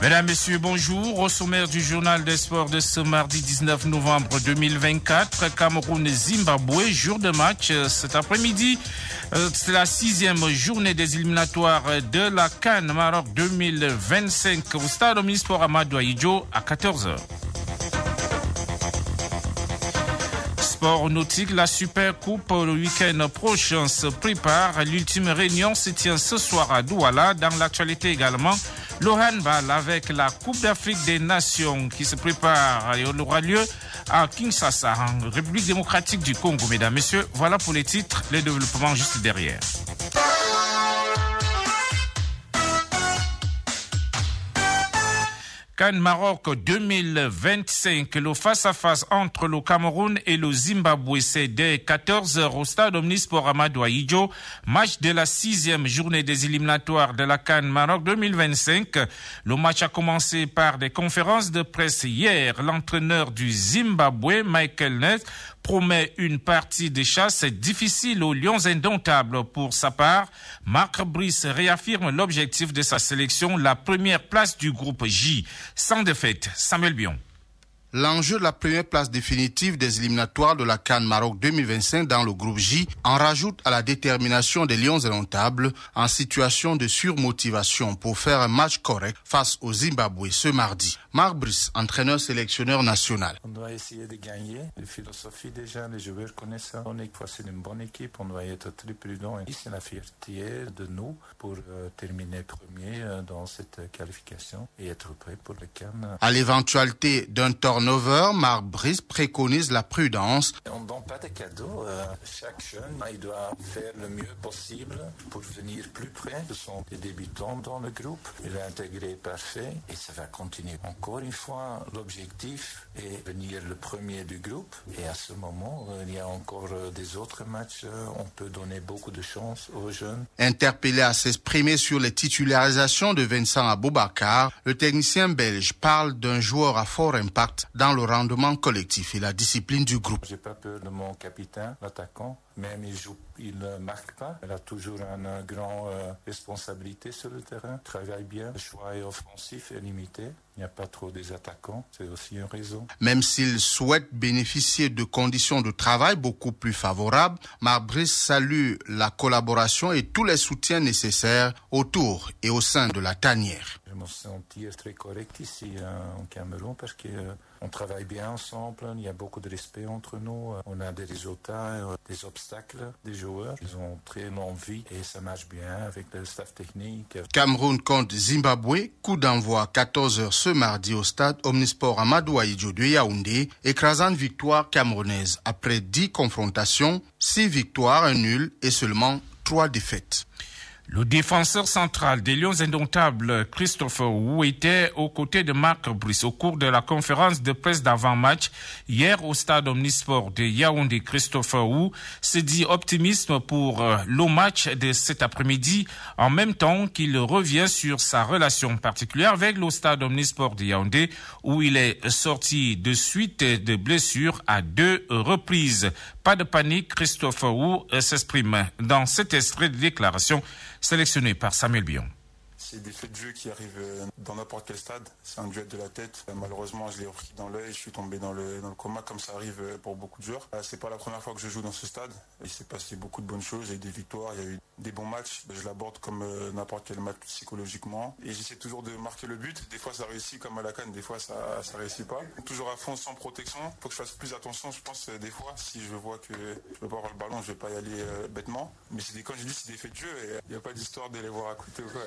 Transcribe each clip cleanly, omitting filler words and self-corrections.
Mesdames, Messieurs, bonjour. Au sommaire du journal des sports de ce mardi 19 novembre 2024, Cameroun-Zimbabwe, jour de match cet après-midi. C'est la 6e journée des éliminatoires de la CAN Maroc 2025 au stade Omnisport Amadou Ahidjo à 14h. Sport nautique, la Super Coupe le week-end prochain se prépare. L'ultime réunion se tient ce soir à Douala. Dans l'actualité également, le handball avec la Coupe d'Afrique des Nations qui se prépare et aura lieu à Kinshasa, en République démocratique du Congo. Mesdames, Messieurs, voilà pour les titres, les développements juste derrière. CAN Maroc 2025, le face-à-face entre le Cameroun et le Zimbabwe, c'est dès 14h au stade Omnisport Amadou Ahidjo, match de la 6e journée des éliminatoires de la CAN Maroc 2025. Le match a commencé par des conférences de presse hier. L'entraîneur du Zimbabwe, Michael Ness, promet une partie de chasse difficile aux Lions indomptables. Pour sa part, Marc Brice réaffirme l'objectif de sa sélection, la première place du groupe J. Sans défaite, Samuel Bion. L'enjeu de la première place définitive des éliminatoires de la CAN Maroc 2025 dans le groupe J en rajoute à la détermination des Lions indomptables en situation de surmotivation pour faire un match correct face au Zimbabwe ce mardi. Marc Brice, entraîneur-sélectionneur national. On doit essayer de gagner. La philosophie déjà, les joueurs connaissent ça. On est une bonne équipe, on doit être très prudent. Et c'est la fierté de nous pour terminer premier dans cette qualification et être prêt pour le CAN. À l'éventualité d'un turnover, Marc Brice préconise la prudence. On ne donne pas de cadeaux. Chaque jeune, il doit faire le mieux possible pour venir plus près. Ce sont des débutants dans le groupe. Il est intégré parfait et ça va continuer. Encore une fois, l'objectif est venir le premier du groupe. Et à ce moment, il y a encore des autres matchs. On peut donner beaucoup de chance aux jeunes. Interpellé à s'exprimer sur les titularisations de Vincent Aboubakar, le technicien belge parle d'un joueur à fort impact dans le rendement collectif et la discipline du groupe. J'ai pas peur de mon capitaine, l'attaquant. Même il ne marque pas. Il a toujours une grande responsabilité sur le terrain. Il travaille bien. Le choix offensif est limité. Il n'y a pas trop des attaquants. C'est aussi une raison. Même s'il souhaite bénéficier de conditions de travail beaucoup plus favorables, Marc Brice salue la collaboration et tous les soutiens nécessaires autour et au sein de la tanière. Je me sens très correct ici en Cameroun parce qu'on travaille bien ensemble. Il y a beaucoup de respect entre nous. On a des résultats, des obstacles des joueurs. Ils ont très envie et ça marche bien avec le staff technique. Cameroun contre Zimbabwe, coup d'envoi 14h ce mardi au stade Omnisport Amadou Ahidjo de Yaoundé. Écrasante victoire camerounaise après 10 confrontations, 6 victoires, 1 nul et seulement 3 défaites. Le défenseur central des Lions indomptables, Christopher Wu, était aux côtés de Marc Brice au cours de la conférence de presse d'avant-match hier au stade Omnisport de Yaoundé. Christopher Wu se dit optimiste pour le match de cet après-midi, en même temps qu'il revient sur sa relation particulière avec le stade Omnisport de Yaoundé, où il est sorti de suite de blessures à 2 reprises. Pas de panique, Christopher Wu s'exprime dans cet extrait de déclaration sélectionné par Samuel Bion. C'est des faits de jeu qui arrivent dans n'importe quel stade. C'est un duel de la tête. Malheureusement, je l'ai pris dans l'œil. Je suis tombé dans le coma, comme ça arrive pour beaucoup de joueurs. C'est pas la première fois que je joue dans ce stade. Il s'est passé beaucoup de bonnes choses. Il y a eu des victoires, il y a eu des bons matchs. Je l'aborde comme n'importe quel match psychologiquement. Et j'essaie toujours de marquer le but. Des fois, ça réussit comme à la CAN. Des fois, ça réussit pas. Toujours à fond, sans protection. Faut que je fasse plus attention, je pense, des fois. Si je vois que je peux pas avoir le ballon, je vais pas y aller bêtement. Mais comme je dis, c'est des faits de jeu. Et il n'y a pas d'histoire de les voir à côté ou quoi.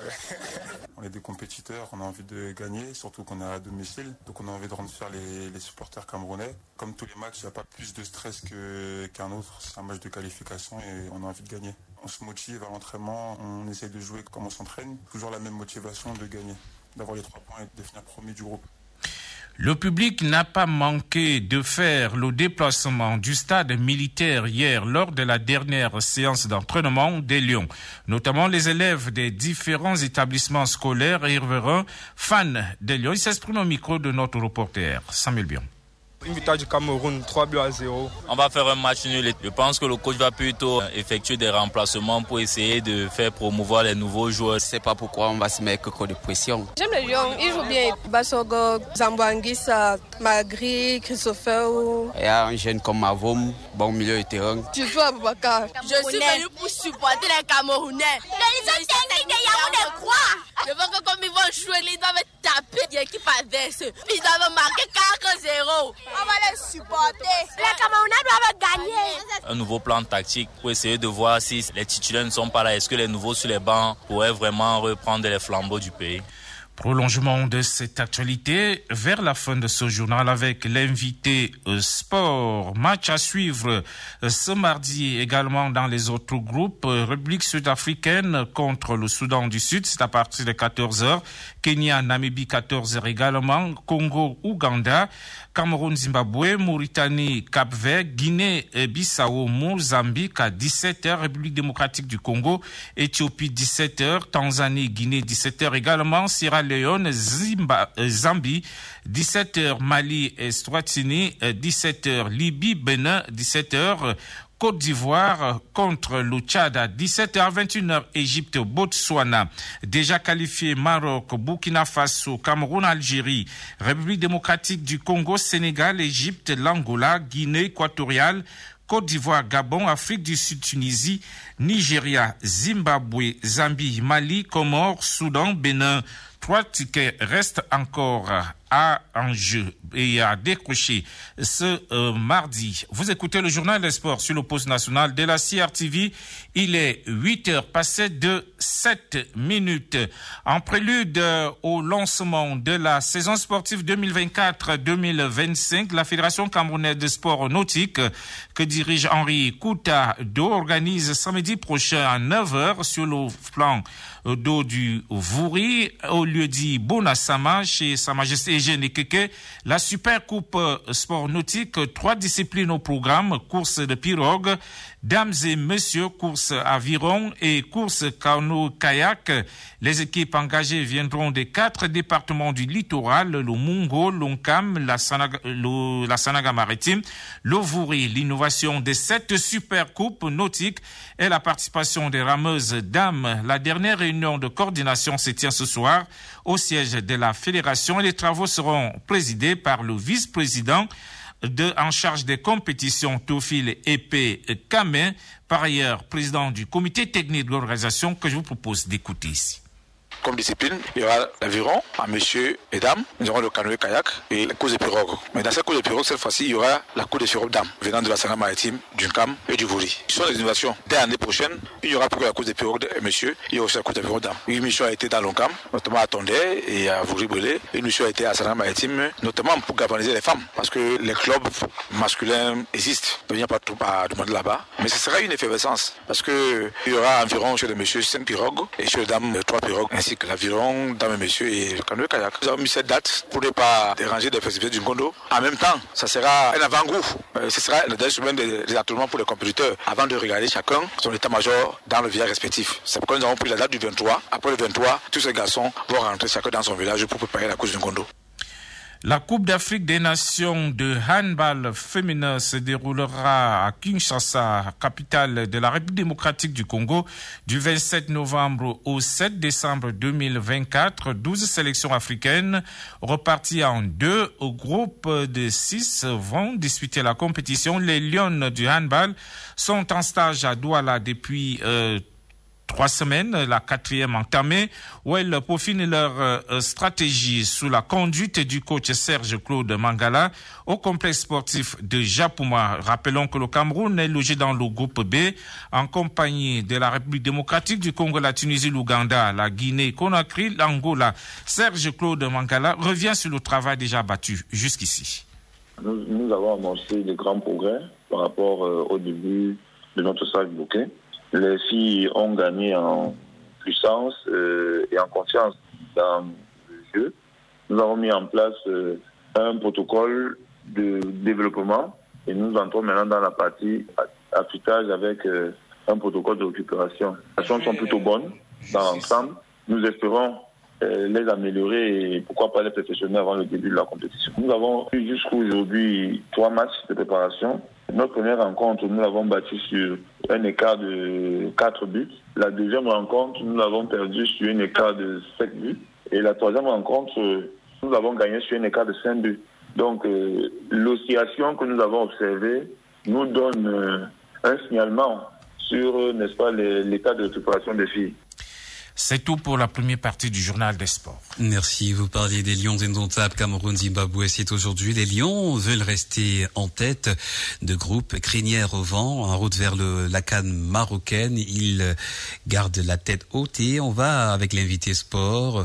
On est des compétiteurs, on a envie de gagner, surtout qu'on est à domicile. Donc on a envie de rendre fiers les supporters camerounais. Comme tous les matchs, il n'y a pas plus de stress qu'un autre. C'est un match de qualification et on a envie de gagner. On se motive à l'entraînement, on essaie de jouer comme on s'entraîne. Toujours la même motivation de gagner, d'avoir les 3 points et de finir premier du groupe. Le public n'a pas manqué de faire le déplacement du stade militaire hier lors de la dernière séance d'entraînement des Lions. Notamment les élèves des différents établissements scolaires et riverains fans des Lions. Ils s'expriment au micro de notre reporter Samuel Bion. Une victoire du Cameroun, 3-0. On va faire un match nul. Je pense que le coach va plutôt effectuer des remplacements pour essayer de faire promouvoir les nouveaux joueurs. Je ne sais pas pourquoi on va se mettre que de pression. J'aime les Lions, ils jouent bien. Bassogo, Zambouanguissa, Magri, Christopher. Il y a un jeune comme Mavom, bon milieu de terrain. Tu joues à Boubacar. Je suis venu pour supporter les Camerounais. Ils sont techniques de Yaoundé quoi? Je veux que comme ils vont jouer, ils doivent taper l'équipe adverse. Ils doivent marquer 4-0. On va les supporter. Les Camerounais doivent gagner. Un nouveau plan tactique pour essayer de voir si les titulaires ne sont pas là. Est-ce que les nouveaux sur les bancs pourraient vraiment reprendre les flambeaux du pays? Prolongement de cette actualité vers la fin de ce journal avec l'invité sport. Match à suivre ce mardi également dans les autres groupes. République sud-africaine contre le Soudan du Sud, c'est à partir de 14h. Kenya, Namibie, 14h également. Congo, Ouganda. Cameroun, Zimbabwe, Mauritanie, Cap-Vert, Guinée, Bissau, Mozambique à 17h, République démocratique du Congo, Éthiopie 17h, Tanzanie, Guinée 17h également, Sierra Leone, Zambie 17h, Mali et Eswatini 17h, Libye, Bénin 17h, Côte d'Ivoire contre le Tchad à 17h, 21h, Égypte, Botswana. Déjà qualifié Maroc, Burkina Faso, Cameroun, Algérie, République démocratique du Congo, Sénégal, Égypte, l'Angola, Guinée équatoriale, Côte d'Ivoire, Gabon, Afrique du Sud, Tunisie, Nigeria, Zimbabwe, Zambie, Mali, Comores, Soudan, Bénin. 3 tickets restent encore en jeu et à décrocher ce mardi. Vous écoutez le journal des sports sur le poste national de la CRTV. Il est 8h passé de 7 minutes. En prélude au lancement de la saison sportive 2024-2025, la Fédération camerounaise de sport nautique que dirige Henri Kouta-Do organise samedi prochain à 9h sur le plan d'eau du Vouri, au lieu dit Bonassama, chez Sa Majesté Eugène Keke, la Super Coupe Sport Nautique, 3 disciplines au programme, course de pirogue, dames et messieurs, course aviron et course canoë-kayak. Les équipes engagées viendront des 4 départements du littoral, le Mungo, l'Onkam, la Sanaga maritime, le Vouri. L'innovation des 7 Super Coupes nautiques et la participation des rameuses dames. La dernière réunion de coordination se tient ce soir au siège de la fédération et les travaux seront présidés par le vice-président en charge des compétitions, Théophile Épée Kamen, par ailleurs président du comité technique de l'organisation que je vous propose d'écouter ici. Comme discipline, il y aura l'aviron à messieurs et dames. Nous aurons le canoë-kayak et la course de pirogue. Mais dans cette course de pirogue, cette fois-ci, il y aura la course de pirogue dames venant de la Sanaga maritime, du Nkam et du Vouri. Ce sont des innovations. Dès l'année prochaine, il y aura plus que la course de pirogue de messieurs, il y aura aussi la course de pirogue dames. Une mission a été dans l'Onkam, notamment à Tondé et à Vouri-Brelé. Une mission a été à Sanaga maritime, notamment pour galvaniser les femmes. Parce que les clubs masculins existent. Il n'y a pas tout à demander là-bas. Mais ce sera une effervescence. Parce que il y aura environ chez les messieurs 5 pirogues et chez les dames 3 pirogues. Ainsi que l'aviron, dames et messieurs et le canoë-kayak. Nous avons mis cette date pour ne pas déranger les festivités du Ngondo. En même temps, ça sera un avant-goût. Ce sera la dernière semaine des entraînements pour les compétiteurs avant de regarder chacun son état-major dans le village respectif. C'est pourquoi nous avons pris la date du 23. Après le 23, tous ces garçons vont rentrer chacun dans son village pour préparer la course du Ngondo. La Coupe d'Afrique des Nations de handball féminin se déroulera à Kinshasa, capitale de la République démocratique du Congo, du 27 novembre au 7 décembre 2024. 12 sélections africaines reparties en 2 groupes de 6 vont disputer la compétition. Les Lions du handball sont en stage à Douala depuis 3 semaines, la 4e entamée, où elles peaufinent leur stratégie sous la conduite du coach Serge-Claude Mangala au complexe sportif de Japuma. Rappelons que le Cameroun est logé dans le groupe B en compagnie de la République démocratique du Congo, la Tunisie, l'Ouganda, la Guinée, Conakry, l'Angola. Serge-Claude Mangala revient sur le travail déjà battu jusqu'ici. Nous avons amorcé de grands progrès par rapport au début de notre stage bloqué. Les filles ont gagné en puissance et en confiance dans le jeu. Nous avons mis en place un protocole de développement et nous entrons maintenant dans la partie affûtage avec un protocole de récupération. Les choses sont plutôt bonnes dans l'ensemble. Nous espérons les améliorer et pourquoi pas les perfectionner avant le début de la compétition. Nous avons eu jusqu'aujourd'hui 3 matchs de préparation. Notre première rencontre, nous l'avons battue sur un écart de 4 buts. La deuxième rencontre, nous l'avons perdue sur un écart de 7 buts. Et la troisième rencontre, nous l'avons gagnée sur un écart de 5 buts. Donc, l'oscillation que nous avons observée nous donne un signalement sur, n'est-ce pas, l'état de préparation des filles. C'est tout pour la première partie du journal des sports. Merci. Vous parliez des Lions indomptables Cameroun-Zimbabwe. C'est aujourd'hui. Les Lions veulent rester en tête de groupe, crinière au vent, en route vers la CAN marocaine. Ils gardent la tête haute et on va avec l'invité sport,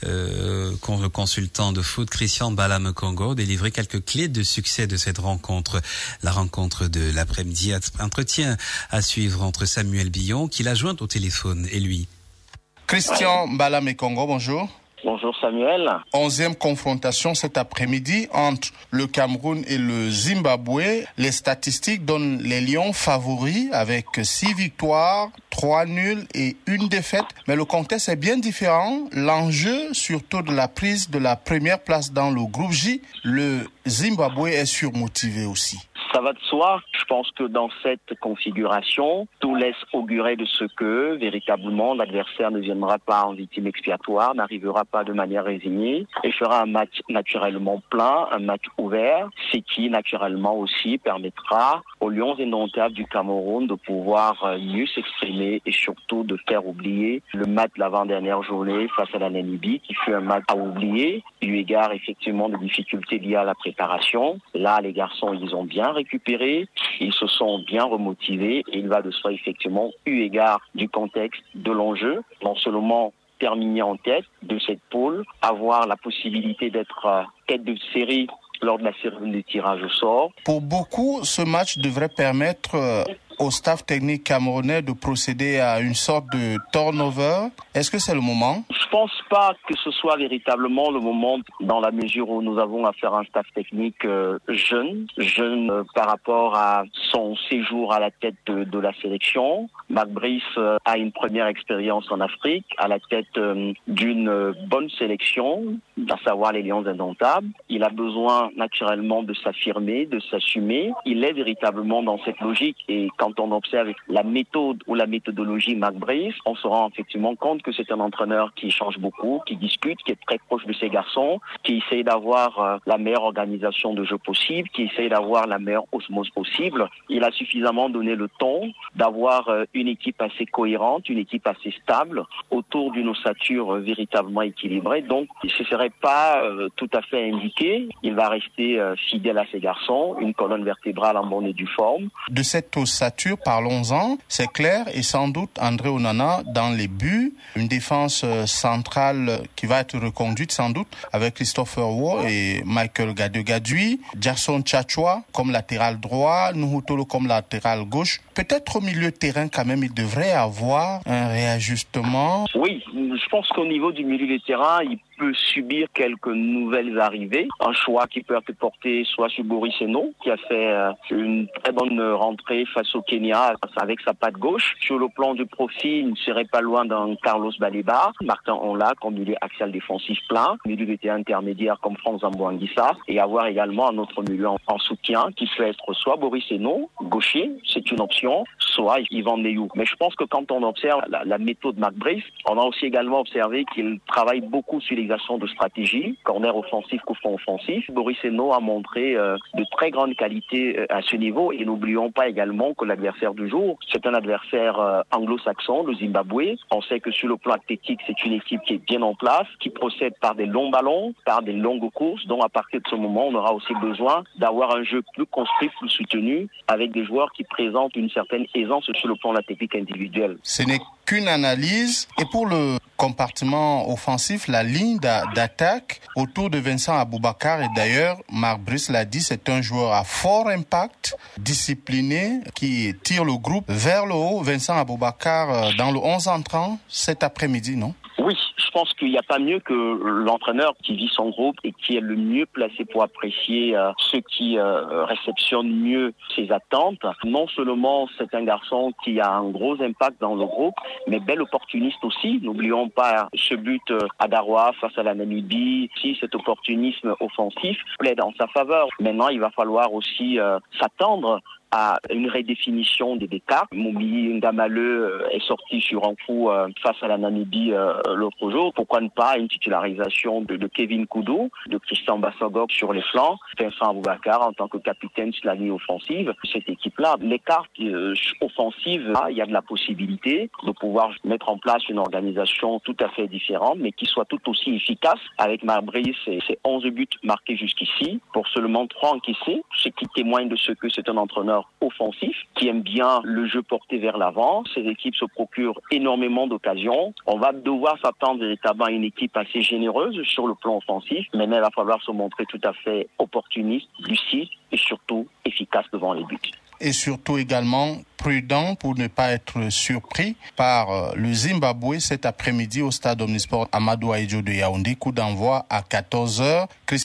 le consultant de foot Christian Mbala Mekongo, délivrer quelques clés de succès de cette rencontre. La rencontre de l'après-midi, entretien à suivre entre Samuel Billon, qui l'a joint au téléphone, et lui. Christian Mbala Mekongo, bonjour. Bonjour Samuel. 11e confrontation cet après-midi entre le Cameroun et le Zimbabwe. Les statistiques donnent les Lions favoris avec 6 victoires, 3 nuls et 1 défaite. Mais le contexte est bien différent. L'enjeu, surtout de la prise de la première place dans le groupe J, le Zimbabwe est surmotivé aussi. Ça va de soi. Je pense que dans cette configuration, tout laisse augurer de ce que, véritablement, l'adversaire ne viendra pas en victime expiatoire, n'arrivera pas de manière résignée et fera un match naturellement plein, un match ouvert, ce qui, naturellement aussi, permettra aux Lions indomptables du Cameroun de pouvoir mieux s'exprimer et surtout de faire oublier le match de l'avant-dernière journée face à la Namibie, qui fut un match à oublier, eu égard effectivement des difficultés liées à la préparation. Là, les garçons, ils ont bien récupéré, ils se sont bien remotivés et il va de soi effectivement, eu égard du contexte de l'enjeu, non seulement terminer en tête de cette poule, avoir la possibilité d'être tête de série lors de la cérémonie de tirage au sort. Pour beaucoup, ce match devrait permettre au staff technique camerounais de procéder à une sorte de turnover. Est-ce que c'est le moment? Je pense pas que ce soit véritablement le moment, dans la mesure où nous avons affaire à un staff technique jeune par rapport à son séjour à la tête de la sélection. Marc Brice a une première expérience en Afrique, à la tête d'une bonne sélection, à savoir les Lions indomptables. Il a besoin naturellement de s'affirmer, de s'assumer. Il est véritablement dans cette logique et quand on observe la méthode ou la méthodologie Marc Brice, on se rend effectivement compte que c'est un entraîneur qui change beaucoup, qui discute, qui est très proche de ses garçons, qui essaye d'avoir la meilleure organisation de jeu possible, qui essaye d'avoir la meilleure osmose possible. Il a suffisamment donné le ton d'avoir une équipe assez cohérente, une équipe assez stable, autour d'une ossature véritablement équilibrée. Donc, ce ne serait pas tout à fait indiqué. Il va rester fidèle à ses garçons, une colonne vertébrale en bonne et due forme. De cette ossature, parlons-en. C'est clair et sans doute André Onana dans les buts, une défense centrale qui va être reconduite sans doute avec Christopher Wo et Michael Gadui, Jason Tchatchoua comme latéral droit, Nuhutolo comme latéral gauche. Peut-être au milieu de terrain quand même, il devrait avoir un réajustement. Oui, je pense qu'au niveau du milieu de terrain, il peut subir quelques nouvelles arrivées. Un choix qui peut être porté soit sur Boris Eno, qui a fait une très bonne rentrée face au Kenya avec sa patte gauche. Sur le plan du profil, il ne serait pas loin d'un Carlos Baleba, Martin Onla comme milieu axial défensif plein, milieu de terrain intermédiaire comme Franck Zamboanguissa, et avoir également un autre milieu en soutien qui peut être soit Boris Eno, gaucher, c'est une option, soit Yvan Neyou. Mais je pense que quand on observe la méthode Marc Brice, on a aussi également observé qu'il travaille beaucoup sur l'exercice de stratégie, corner offensif, coup franc offensif. Boris Eno a montré de très grandes qualités à ce niveau et n'oublions pas également que l'adversaire du jour, c'est un adversaire anglo-saxon, le Zimbabwe. On sait que sur le plan athlétique, c'est une équipe qui est bien en place, qui procède par des longs ballons, par des longues courses. Donc à partir de ce moment, on aura aussi besoin d'avoir un jeu plus construit, plus soutenu, avec des joueurs qui présentent une certaine aisance sur le plan de la technique individuelle. Ce n'est qu'une analyse. Et pour le compartiment offensif, la ligne d'attaque autour de Vincent Aboubakar, et d'ailleurs, Marc Brice l'a dit, c'est un joueur à fort impact, discipliné, qui tire le groupe vers le haut. Vincent Aboubakar dans le 11 entrant cet après-midi, non? Oui, Je pense qu'il n'y a pas mieux que l'entraîneur qui vit son groupe et qui est le mieux placé pour apprécier ceux qui réceptionnent mieux ses attentes. Non seulement c'est un garçon qui a un gros impact dans le groupe, mais bel opportuniste aussi. N'oublions pas ce but à Garoua face à la Namibie. Si cet opportunisme offensif plaide en sa faveur. Maintenant, il va falloir aussi s'attendre à une redéfinition des cartes. Moumi Ngamaleu est sorti sur un coup face à la Namibie l'autre jour. Pourquoi ne pas une titularisation de Kevin Koudou, de Christian Bassogok sur les flancs, Vincent Aboubakar en tant que capitaine sur la ligne offensive. Cette équipe-là, les cartes offensives, il y a de la possibilité de pouvoir mettre en place une organisation tout à fait différente, mais qui soit tout aussi efficace. Avec Marbrice et ses 11 buts marqués jusqu'ici, pour seulement 3 encaissés, ce qui témoigne de ce que c'est un entraîneur offensif, qui aime bien le jeu porté vers l'avant. Ces équipes se procurent énormément d'occasions. On va devoir s'attendre véritablement à une équipe assez généreuse sur le plan offensif, mais il va falloir se montrer tout à fait opportuniste, lucide et surtout efficace devant les buts. Et surtout également prudent pour ne pas être surpris par le Zimbabwe cet après-midi au stade Omnisport Amadou Ahidjo de Yaoundé. Coup d'envoi à 14h.